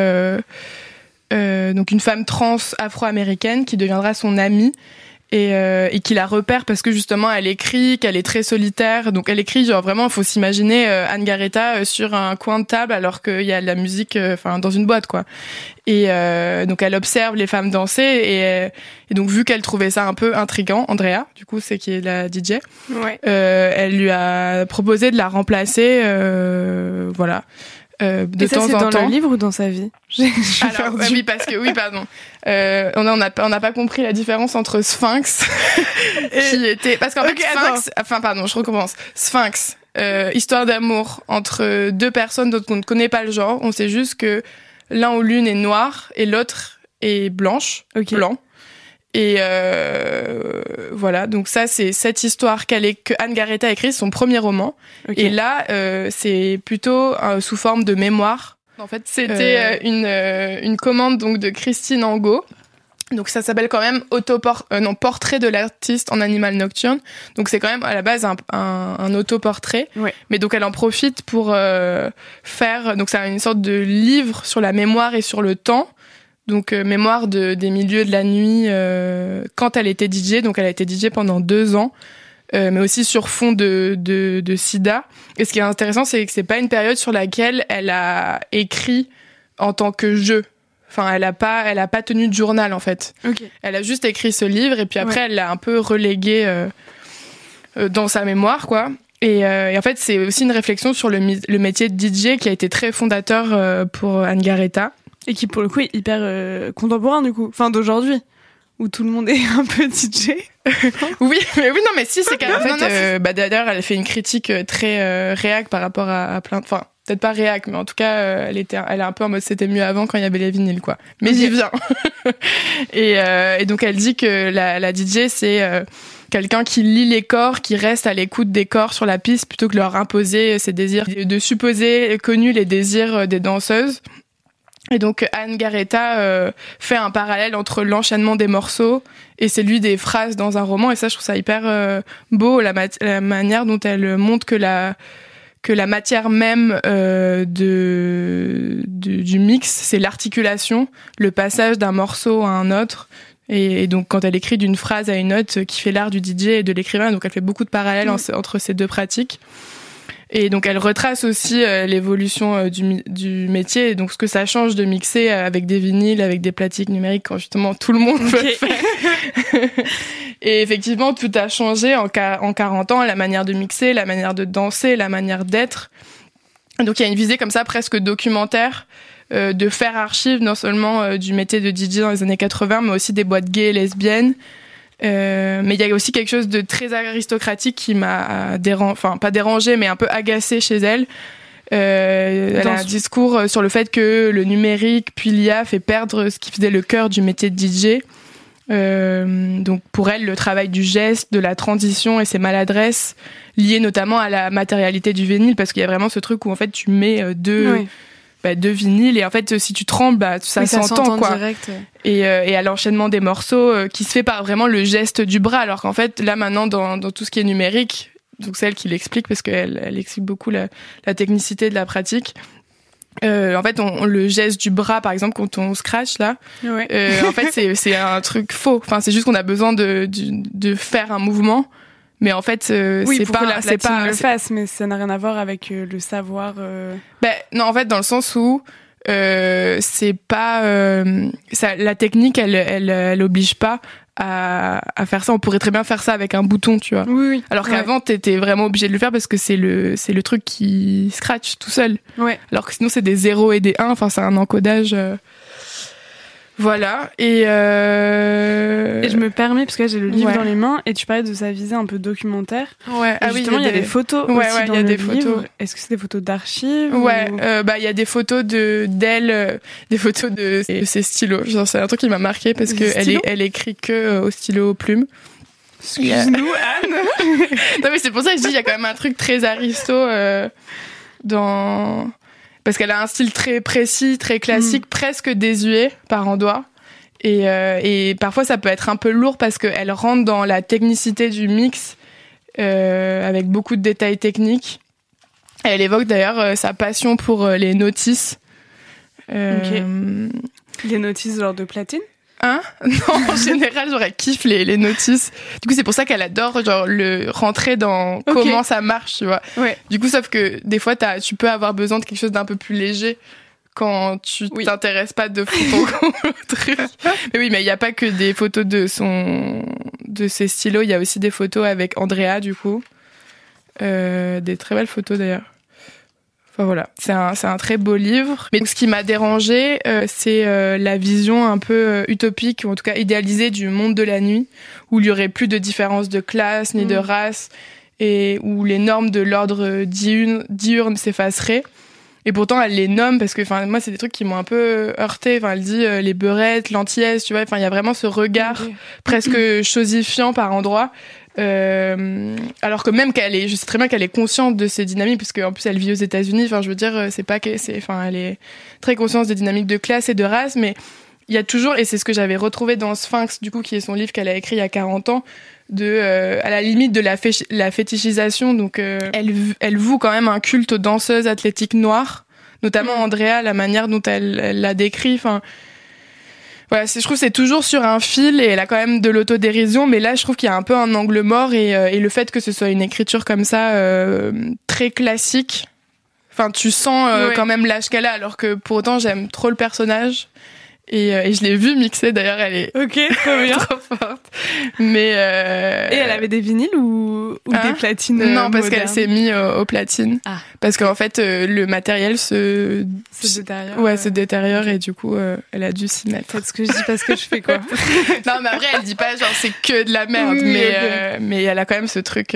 donc une femme trans afro-américaine qui deviendra son amie. Et qui la repère parce que justement elle écrit, qu'elle est très solitaire, donc elle écrit genre vraiment il faut s'imaginer Anne Garréta sur un coin de table alors qu'il y a de la musique dans une boîte quoi. Et donc elle observe les femmes danser et donc vu qu'elle trouvait ça un peu intriguant, Andrea du coup c'est qui est la DJ, elle lui a proposé de la remplacer voilà. De temps en temps. Et ça, c'est dans le livre ou dans sa vie? Alors, oui, parce que, oui, pardon. On n'a pas compris la différence entre Sphinx, qui était, parce qu'en fait, Sphinx, je recommence. Sphinx, histoire d'amour entre deux personnes dont on ne connaît pas le genre. On sait juste que l'un ou l'une est noir et l'autre est blanc. Et voilà, donc ça c'est cette histoire que Anne Garréta a écrit, son premier roman. Okay. Et là, c'est plutôt sous forme de mémoire. En fait, c'était une commande donc de Christine Angot. Donc ça s'appelle quand même Portrait de l'artiste en animal nocturne. Donc c'est quand même à la base un autoportrait. Ouais. Mais donc elle en profite pour faire, donc c'est une sorte de livre sur la mémoire et sur le temps. Donc mémoire des milieux de la nuit quand elle était DJ. Donc elle a été DJ pendant 2 ans, mais aussi sur fond de sida. Et ce qui est intéressant, c'est que c'est pas une période sur laquelle elle a écrit en tant que jeu. Enfin, elle a pas tenu de journal en fait. Okay. Elle a juste écrit ce livre et puis après elle l'a un peu relégué dans sa mémoire quoi. Et en fait, c'est aussi une réflexion sur le métier de DJ qui a été très fondateur pour Anne Garréta. Et qui, pour le coup, est hyper contemporain, du coup. Enfin, d'aujourd'hui, où tout le monde est un peu DJ. Oui, mais si, c'est qu'en fait, d'ailleurs, elle a fait une critique très réac par rapport à plein de... Enfin, peut-être pas réac, mais en tout cas, elle est un peu en mode c'était mieux avant quand il y avait les vinyles, quoi. Mais j'y viens. Et donc, elle dit que la DJ, c'est... quelqu'un qui lit les corps, qui reste à l'écoute des corps sur la piste plutôt que leur imposer ses désirs, de supposer connus les désirs des danseuses. Et donc Anne Garréta fait un parallèle entre l'enchaînement des morceaux et celui des phrases dans un roman. Et ça, je trouve ça hyper beau, la manière dont elle montre que la matière même du mix, c'est l'articulation, le passage d'un morceau à un autre. Et donc quand elle écrit d'une phrase à une autre, qui fait l'art du DJ et de l'écrivain, donc elle fait beaucoup de parallèles entre ces deux pratiques. Et donc elle retrace aussi l'évolution du métier, et donc ce que ça change de mixer avec des vinyles, avec des platines numériques, quand justement tout le monde peut le faire. Et effectivement, tout a changé en 40 ans, la manière de mixer, la manière de danser, la manière d'être. Donc il y a une visée comme ça presque documentaire, de faire archive non seulement du métier de DJ dans les années 80, mais aussi des boîtes gays et lesbiennes. Mais il y a aussi quelque chose de très aristocratique qui m'a pas dérangé, mais un peu agacé chez elle. Elle a un discours sur le fait que le numérique puis l'IA fait perdre ce qui faisait le cœur du métier de DJ. Donc pour elle, le travail du geste, de la transition et ses maladresses liées notamment à la matérialité du vinyle, parce qu'il y a vraiment ce truc où en fait tu mets deux vinyles et en fait si tu trembles, ça s'entend quoi. Direct. Et à l'enchaînement des morceaux qui se fait par vraiment le geste du bras, alors qu'en fait là maintenant dans tout ce qui est numérique, donc c'est elle qui l'explique parce qu'elle explique beaucoup la technicité de la pratique. En fait, le geste du bras, par exemple, quand on scratch là, en fait, c'est un truc faux. Enfin, c'est juste qu'on a besoin de faire un mouvement, mais en fait, c'est pour pas, que la c'est pas le fasse, mais ça n'a rien à voir avec le savoir. Non, en fait, dans le sens où c'est pas la technique, elle oblige pas à faire ça. On pourrait très bien faire ça avec un bouton, tu vois. Oui. Alors qu'avant, t'étais vraiment obligé de le faire parce que c'est le truc qui scratch tout seul. Ouais. Alors que sinon, c'est des 0 et des 1. Enfin, c'est un encodage. Voilà. Et je me permets, parce que là, j'ai le livre dans les mains, et tu parlais de sa visée un peu documentaire. Ouais. Et justement, il y a des photos aussi dans le livre. Photos. Est-ce que c'est des photos d'archives? Ouais. Il y a des photos d'elle, des photos de ses stylos. Genre, c'est un truc qui m'a marqué parce que elle écrit que au stylo plume. Excuse-nous, Anne. Non, mais c'est pour ça que je dis, il y a quand même un truc très aristo dans... Parce qu'elle a un style très précis, très classique, presque désuet par endroits. Et parfois, ça peut être un peu lourd parce qu'elle rentre dans la technicité du mix avec beaucoup de détails techniques. Elle évoque d'ailleurs sa passion pour les notices. Les notices genre de platine? Hein? Non, en général, elle kiffe les notices. Du coup, c'est pour ça qu'elle adore rentrer dans comment ça marche, tu vois. Ouais. Du coup, sauf que des fois, tu peux avoir besoin de quelque chose d'un peu plus léger quand tu t'intéresses pas de fond au truc. Mais oui, mais il y a pas que des photos de ses stylos, il y a aussi des photos avec Andrea, du coup. Des très belles photos d'ailleurs. Enfin voilà, c'est un très beau livre. Mais ce qui m'a dérangée, c'est la vision un peu utopique, ou en tout cas idéalisée du monde de la nuit, où il y aurait plus de différence de classe ni de race, et où les normes de l'ordre diurne s'effaceraient. Et pourtant, elle les nomme parce que, enfin, moi, c'est des trucs qui m'ont un peu heurté. Enfin, elle dit les beurettes, l'antillaises, tu vois. Enfin, il y a vraiment ce regard presque chosifiant par endroits. Alors que même je sais très bien qu'elle est consciente de ces dynamiques, puisque en plus elle vit aux États-Unis. Enfin, je veux dire, elle est très consciente des dynamiques de classe et de race, mais il y a toujours, et c'est ce que j'avais retrouvé dans Sphinx, du coup, qui est son livre qu'elle a écrit il y a 40 ans, à la limite de la fétichisation. Donc, elle voue quand même un culte aux danseuses athlétiques noires, notamment Andrea, la manière dont elle la décrit. Enfin, voilà, je trouve que c'est toujours sur un fil, et elle a quand même de l'autodérision, mais là, je trouve qu'il y a un peu un angle mort, et le fait que ce soit une écriture comme ça, très classique, enfin, tu sens quand même l'âge qu'elle a, alors que pour autant, j'aime trop le personnage. Et je l'ai vue mixer, d'ailleurs, elle est trop bien. trop forte. Mais et elle avait des vinyles ou des platines? Non, parce modernes. qu'elle s'est mise aux platines. Ah. Parce qu'en fait, le matériel se détériore. Ouais, se détériore, et du coup, elle a dû s'y mettre. Faites ce que je dis, pas ce que je fais, quoi. Non, mais après, elle dit pas genre c'est que de la merde, mais elle a quand même ce truc,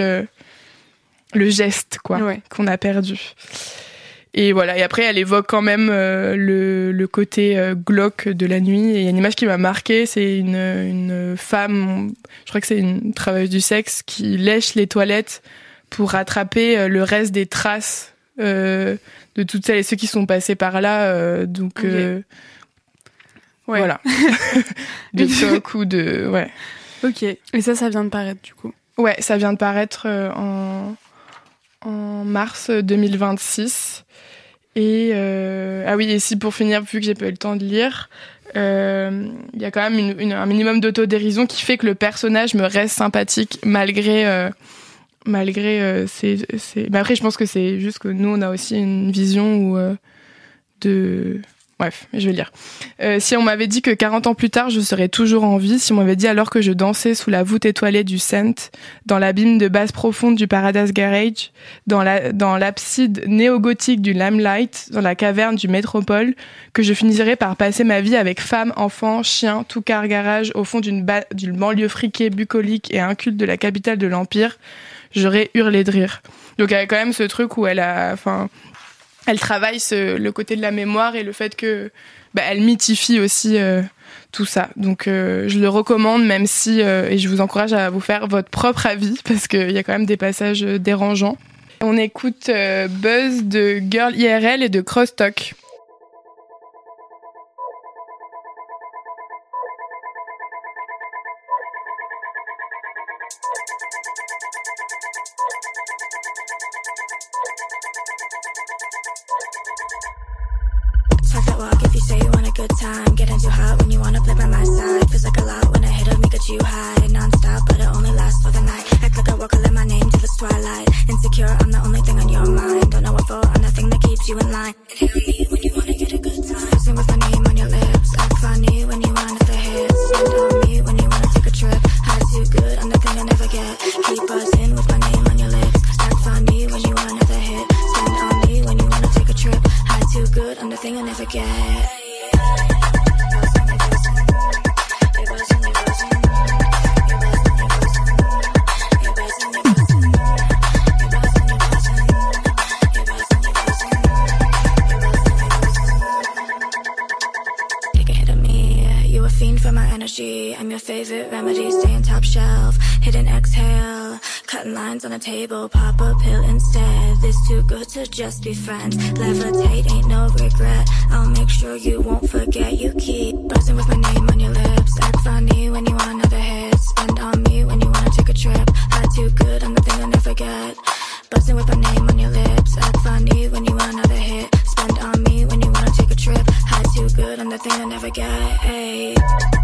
le geste, quoi, qu'on a perdu. Et voilà, et après elle évoque quand même le côté glauque de la nuit. Et il y a une image qui m'a marquée, c'est une femme, je crois que c'est une travailleuse du sexe, qui lèche les toilettes pour rattraper le reste des traces de toutes celles et ceux qui sont passés par là. Voilà. De choc ou de... Ouais. Ok, et ça vient de paraître du coup? Ouais, ça vient de paraître en mars 2026. Et et si pour finir, vu que j'ai pas eu le temps de lire, il y a quand même un minimum d'autodérision qui fait que le personnage me reste sympathique malgré ses... Mais après, je pense que c'est juste que nous, on a aussi une vision de... Bref, je vais lire. Si on m'avait dit que 40 ans plus tard, je serais toujours en vie, si on m'avait dit alors que je dansais sous la voûte étoilée du Saint, dans l'abîme de basse profonde du Paradise Garage, dans l'abside néo-gothique du Limelight, dans la caverne du Métropole, que je finirais par passer ma vie avec femmes, enfants, chiens, tout car garage, au fond d'une banlieue friquée, bucolique et inculte de la capitale de l'Empire, j'aurais hurlé de rire. Donc il y a quand même ce truc où elle travaille le côté de la mémoire et le fait que elle mythifie aussi tout ça. Donc je le recommande, même si et je vous encourage à vous faire votre propre avis parce qu'il y a quand même des passages dérangeants. On écoute Buzz de Girl IRL et de Crosstalk. Good time, getting too hot when you wanna play by my side. Feels like a lot when I hit a me, got you high. Non-stop, but it only lasts for the night. Act like I walk, I let my name till it's twilight. Insecure, I'm the only thing on your mind. Don't know what for, I'm the thing that keeps you in line. Hit on me when you wanna get a good time. Buzzing with my name on your lips. Act funny when you want the hits. Spend on me when you wanna take a trip. High too good, I'm the thing I never get. Keep buzzing with my name on your lips. Act funny when you want another hit. Spend on me when you wanna take a trip. High too good, I'm the thing I never get. I'm your favorite remedy, staying top shelf, hidden exhale, cutting lines on a table, pop a pill instead. This too good to just be friends. Levitate, ain't no regret. I'll make sure you won't forget. You keep buzzing with my name on your lips. Act funny when you want another hit. Spend on me when you wanna take a trip. High too good, I'm the thing I never get. Buzzing with my name on your lips. Act funny when you want another hit. Spend on me when you wanna take a trip. High too good, I'm the thing I never get. Hey.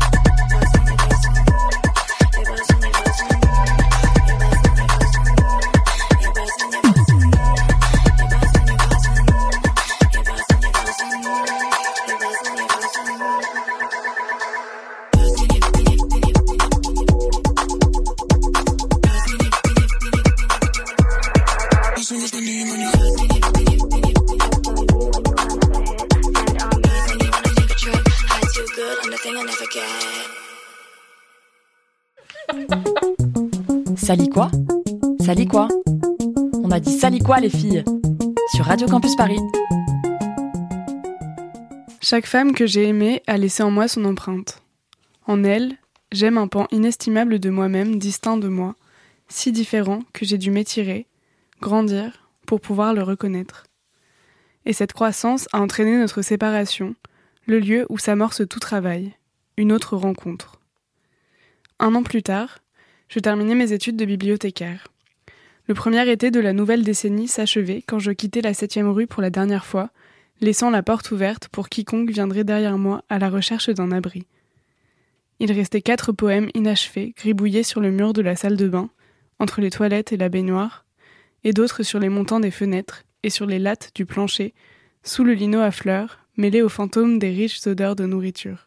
Sali quoi ? Sali quoi ? On a dit sali quoi les filles ? Sur Radio Campus Paris. Chaque femme que j'ai aimée a laissé en moi son empreinte. En elle, j'aime un pan inestimable de moi-même, distinct de moi, si différent que j'ai dû m'étirer, grandir, pour pouvoir le reconnaître. Et cette croissance a entraîné notre séparation, le lieu où s'amorce tout travail, une autre rencontre. 1 an plus tard, je terminais mes études de bibliothécaire. Le premier été de la nouvelle décennie s'achevait quand je quittais la 7e rue pour la dernière fois, laissant la porte ouverte pour quiconque viendrait derrière moi à la recherche d'un abri. Il restait 4 poèmes inachevés, gribouillés sur le mur de la salle de bain, entre les toilettes et la baignoire, et d'autres sur les montants des fenêtres et sur les lattes du plancher, sous le lino à fleurs, mêlés aux fantômes des riches odeurs de nourriture.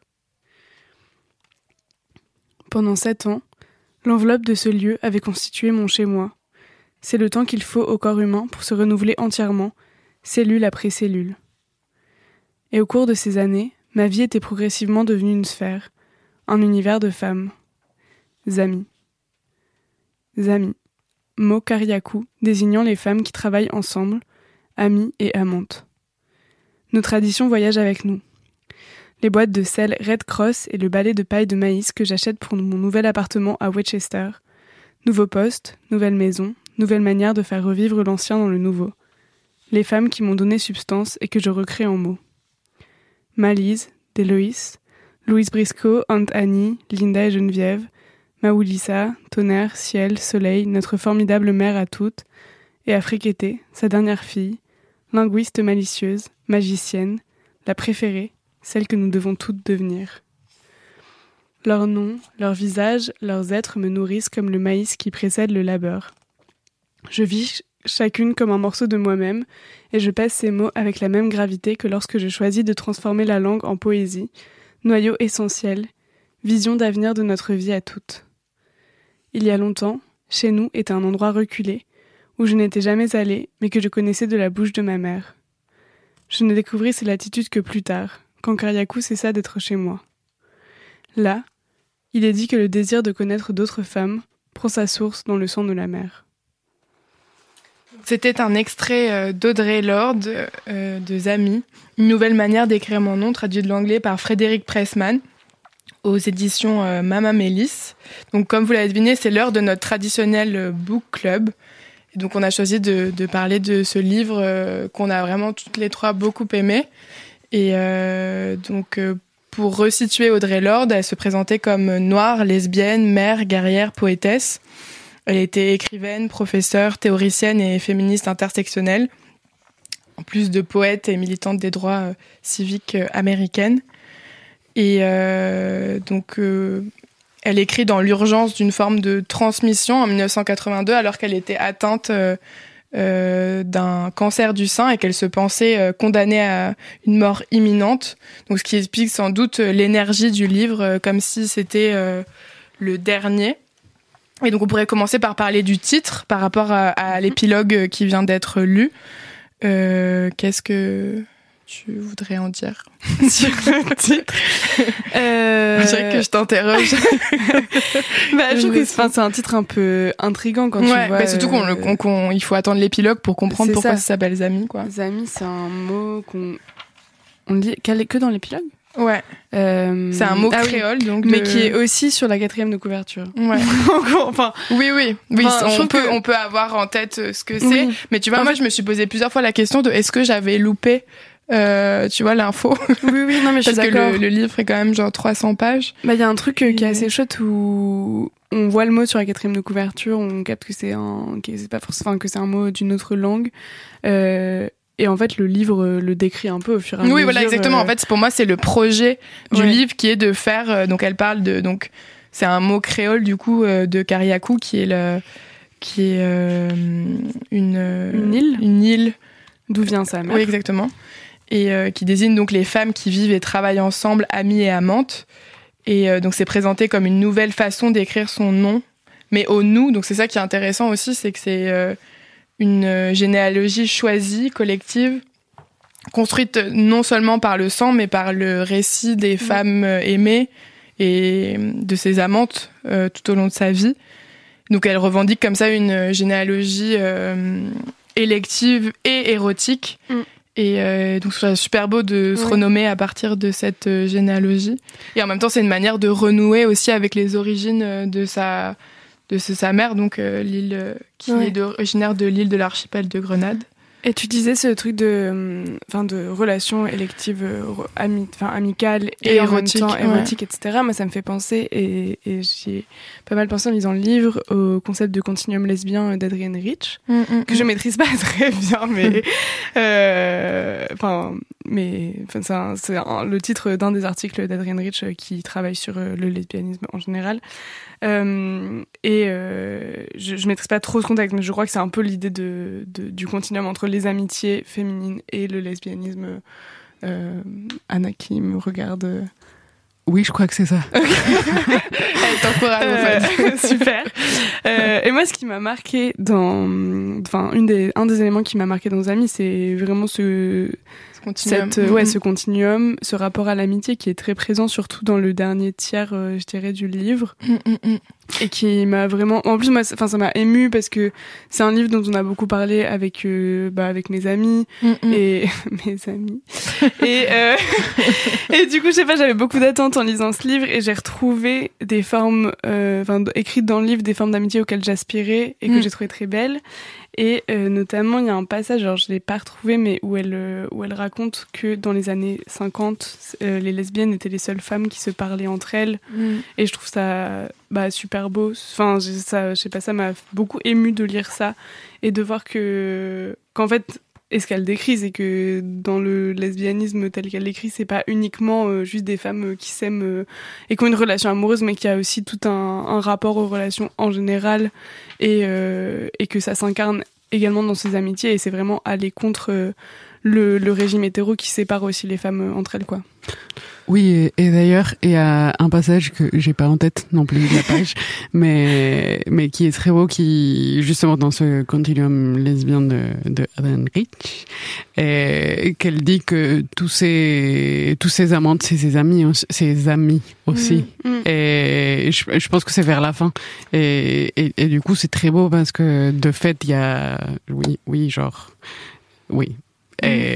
Pendant 7 ans, l'enveloppe de ce lieu avait constitué mon chez-moi. C'est le temps qu'il faut au corps humain pour se renouveler entièrement, cellule après cellule. Et au cours de ces années, ma vie était progressivement devenue une sphère, un univers de femmes. Zami. Zami, mot kariakou désignant les femmes qui travaillent ensemble, amies et amantes. Nos traditions voyagent avec nous. Les boîtes de sel Red Cross et le balai de paille de maïs que j'achète pour mon nouvel appartement à Westchester. Nouveau poste, nouvelle maison, nouvelle manière de faire revivre l'ancien dans le nouveau. Les femmes qui m'ont donné substance et que je recrée en mots. Malise, Déloïs, Louise Briscoe, Aunt Annie, Linda et Geneviève, Maoulissa, Tonnerre, Ciel, Soleil, notre formidable mère à toutes, et Afriqueté, sa dernière fille, linguiste malicieuse, magicienne, la préférée, celle que nous devons toutes devenir. Leurs noms, leurs visages, leurs êtres me nourrissent comme le maïs qui précède le labeur. Je vis chacune comme un morceau de moi-même, et je pèse ces mots avec la même gravité que lorsque je choisis de transformer la langue en poésie, noyau essentiel, vision d'avenir de notre vie à toutes. Il y a longtemps, chez nous était un endroit reculé, où je n'étais jamais allée, mais que je connaissais de la bouche de ma mère. Je ne découvris ces latitudes que plus tard, quand Kariakou cessa d'être chez moi. Là, il est dit que le désir de connaître d'autres femmes prend sa source dans le sang de la mer. C'était un extrait d'Audre Lorde de Zami, une nouvelle manière d'écrire mon nom, traduit de l'anglais par Frédéric Pressman, aux éditions Mama Mélis. Donc, comme vous l'avez deviné, c'est l'heure de notre traditionnel book club. Et donc, on a choisi de parler de ce livre qu'on a vraiment toutes les trois beaucoup aimé. Et donc, pour resituer Audre Lorde, elle se présentait comme noire, lesbienne, mère, guerrière, poétesse. Elle était écrivaine, professeure, théoricienne et féministe intersectionnelle, en plus de poète et militante des droits civiques américaines. Et donc, elle écrit dans l'urgence d'une forme de transmission en 1982, alors qu'elle était atteinte d'un cancer du sein et qu'elle se pensait condamnée à une mort imminente. Donc, ce qui explique sans doute l'énergie du livre, comme si c'était le dernier. Et donc, on pourrait commencer par parler du titre par rapport à l'épilogue qui vient d'être lu. Qu'est-ce que tu voudrais en dire sur le titre? Je dirais que je t'interroge. Je trouve que c'est un titre un peu intriguant quand tu vois. Surtout il faut attendre l'épilogue pour comprendre pourquoi ça s'appelle Zami, quoi. Zami, c'est un mot qu'on lit que dans l'épilogue. Ouais. C'est un mot créole, donc mais qui est aussi sur la 4e de couverture. Ouais. Oui. On peut avoir en tête ce que c'est, mais tu vois, moi, je me suis posé plusieurs fois la question de est-ce que j'avais loupé, tu vois, l'info. Oui, non, mais je suis d'accord. Parce que le livre est quand même genre 300 pages. Bah, il y a un truc qui est assez chouette où on voit le mot sur la 4e de couverture, on capte que c'est un mot d'une autre langue. Et en fait, le livre le décrit un peu au fur et à mesure. Oui, voilà, exactement. En fait, pour moi, c'est le projet du livre qui est de faire. Donc, elle parle de. Donc, c'est un mot créole du coup de Kariakou qui est une île d'où vient sa mère. Oui, exactement. Et qui désigne donc les femmes qui vivent et travaillent ensemble, amies et amantes. Et donc, c'est présenté comme une nouvelle façon d'écrire son nom, mais au nous. Donc, c'est ça qui est intéressant aussi, c'est que c'est une généalogie choisie, collective, construite non seulement par le sang, mais par le récit des femmes aimées et de ses amantes tout au long de sa vie. Donc elle revendique comme ça une généalogie élective et érotique. Et donc c'est super beau de se renommer à partir de cette généalogie. Et en même temps, c'est une manière de renouer aussi avec les origines de sa mère, donc l'île qui est originaire de l'île de l'archipel de Grenade. Et tu disais ce truc de relations électives amicales et érotiques, en même temps érotiques, etc. Moi, ça me fait penser, et j'y ai pas mal pensé en lisant le livre, au concept de continuum lesbien d'Adrienne Rich, que je maîtrise pas très bien, mais c'est le titre d'un des articles d'Adrienne Rich qui travaille sur le lesbianisme en général. Je maîtrise pas trop ce contexte, mais je crois que c'est un peu l'idée du continuum entre les amitiés féminines et le lesbianisme. Anna qui me regarde. Oui, je crois que c'est ça. Elle t'encourage en fait. Super. Et moi, ce qui m'a marqué un des éléments qui m'a marqué dans Zami, c'est vraiment ce continuum, ce rapport à l'amitié qui est très présent, surtout dans le dernier tiers, je dirais, du livre. Et qui m'a vraiment... En plus, moi, ça m'a émue parce que c'est un livre dont on a beaucoup parlé avec mes amis et mes amis. Et du coup, je sais pas, j'avais beaucoup d'attentes en lisant ce livre et j'ai retrouvé des formes, écrites dans le livre, des formes d'amitié auxquelles j'aspirais et que j'ai trouvé très belles. Et notamment, il y a un passage, alors je l'ai pas retrouvé, mais où elle raconte que dans les années 50, les lesbiennes étaient les seules femmes qui se parlaient entre elles. Et je trouve ça super beau. Enfin, je sais pas, ça m'a beaucoup émue de lire ça et de voir qu'en fait, et ce qu'elle décrit, c'est que dans le lesbianisme tel qu'elle l'écrit, c'est pas uniquement juste des femmes qui s'aiment et qui ont une relation amoureuse, mais qu'il y a aussi tout un rapport aux relations en général et que ça s'incarne également dans ses amitiés. Et c'est vraiment aller contre le régime hétéro qui sépare aussi les femmes entre elles, quoi. Oui, et d'ailleurs, il y a un passage que j'ai pas en tête non plus de la page, mais qui est très beau, qui, justement, dans ce continuum lesbien de Adam Rich, et qu'elle dit que tous ses amantes, c'est ses amis aussi. Et je pense que c'est vers la fin. Et du coup, c'est très beau parce que, de fait, il y a, oui. Et...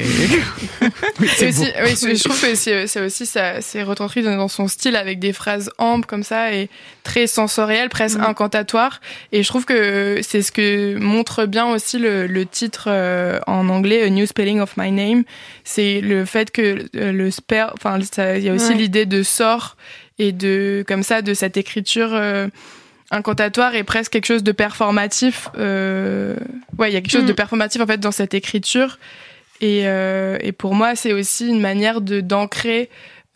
je trouve que c'est aussi ça, c'est retranscrit dans son style avec des phrases amples comme ça et très sensorielles, presque incantatoires. Et je trouve que c'est ce que montre bien aussi le titre en anglais, A New Spelling of My Name. C'est le fait que le spell, enfin, il y a aussi l'idée de sort et de comme ça de cette écriture. Incantatoire et presque quelque chose de performatif. Il y a quelque chose de performatif en fait dans cette écriture. Et pour moi, c'est aussi une manière d'ancrer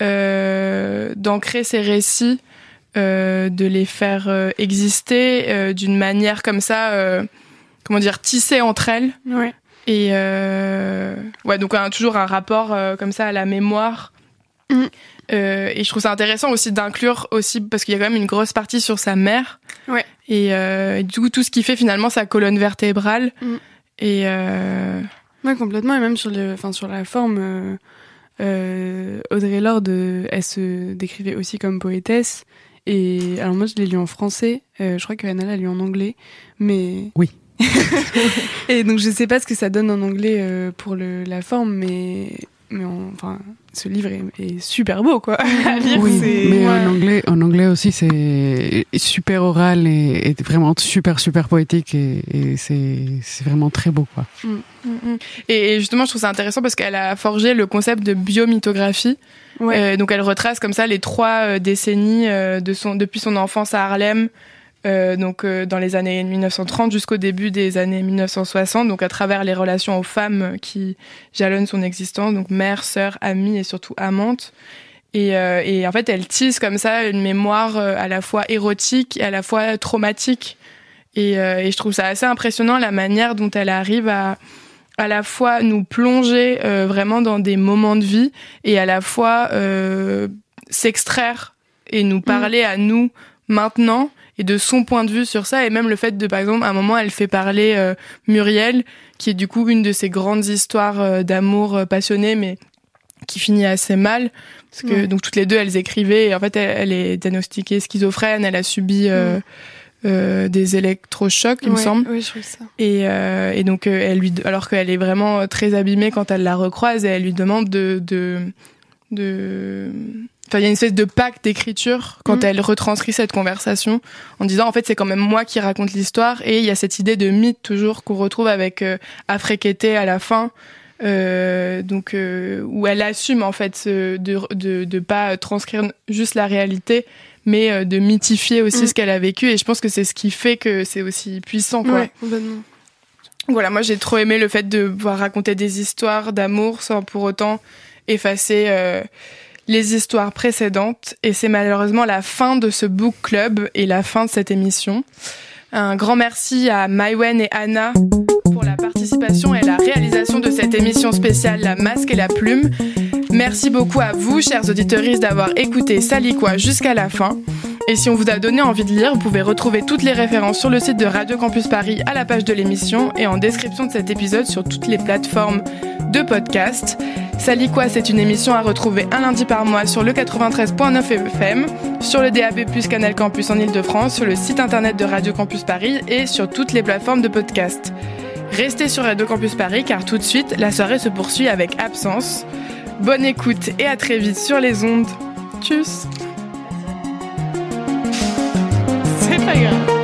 ces récits, de les faire exister d'une manière comme ça, tissée entre elles. Ouais. Et donc toujours un rapport comme ça à la mémoire. Et je trouve ça intéressant aussi d'inclure aussi parce qu'il y a quand même une grosse partie sur sa mère. Ouais. Et du coup tout ce qui fait finalement sa colonne vertébrale. Et ouais, complètement. Et même sur la forme, Audre Lorde, elle se décrivait aussi comme poétesse. Et alors moi, je l'ai lu en français. Je crois que Anna l'a lu en anglais. Mais oui. Et donc je sais pas ce que ça donne en anglais pour la forme, mais ce livre est super beau, quoi. À lire, mais en anglais aussi, c'est super oral et vraiment super poétique et c'est vraiment très beau, quoi. Et justement, je trouve ça intéressant parce qu'elle a forgé le concept de biomythographie. Ouais. Donc elle retrace comme ça les 3 décennies depuis son enfance à Harlem. Dans les années 1930 jusqu'au début des années 1960, donc à travers les relations aux femmes qui jalonnent son existence, donc mère, sœur, amie et surtout amante. Et en fait, elle tisse comme ça une mémoire à la fois érotique et à la fois traumatique. Et je trouve ça assez impressionnant la manière dont elle arrive à la fois nous plonger vraiment dans des moments de vie et à la fois s'extraire et nous parler à nous maintenant. Et de son point de vue sur ça, et même le fait de, par exemple, à un moment, elle fait parler Muriel, qui est du coup une de ces grandes histoires d'amour passionné, mais qui finit assez mal, parce que donc toutes les deux, elles écrivaient, et en fait, elle est diagnostiquée schizophrène, elle a subi des électrochocs, il me semble. Oui, je trouve ça. Et donc, alors qu'elle est vraiment très abîmée quand elle la recroise, et elle lui demande Enfin, il y a une espèce de pacte d'écriture quand elle retranscrit cette conversation en disant en fait c'est quand même moi qui raconte l'histoire, et il y a cette idée de mythe toujours qu'on retrouve avec Afrekete à la fin, où elle assume en fait de pas transcrire juste la réalité mais de mythifier aussi ce qu'elle a vécu, et je pense que c'est ce qui fait que c'est aussi puissant, quoi. Ouais, complètement. Voilà, moi j'ai trop aimé le fait de pouvoir raconter des histoires d'amour sans pour autant effacer les histoires précédentes, et c'est malheureusement la fin de ce book club et la fin de cette émission. Un grand merci à Maïwen et Anna pour la participation et la réalisation de cette émission spéciale La Masque et la Plume. Merci beaucoup à vous, chers auditeurs, d'avoir écouté Salikwa jusqu'à la fin. Et si on vous a donné envie de lire, vous pouvez retrouver toutes les références sur le site de Radio Campus Paris à la page de l'émission et en description de cet épisode sur toutes les plateformes de podcast. Salikwa, c'est une émission à retrouver un lundi par mois sur le 93.9 FM, sur le DAB+, Canal Campus en Ile-de-France, sur le site internet de Radio Campus Paris et sur toutes les plateformes de podcast. Restez sur Radio Campus Paris car tout de suite, la soirée se poursuit avec Absence. Bonne écoute et à très vite sur les ondes. Tchuss. C'est pas grave.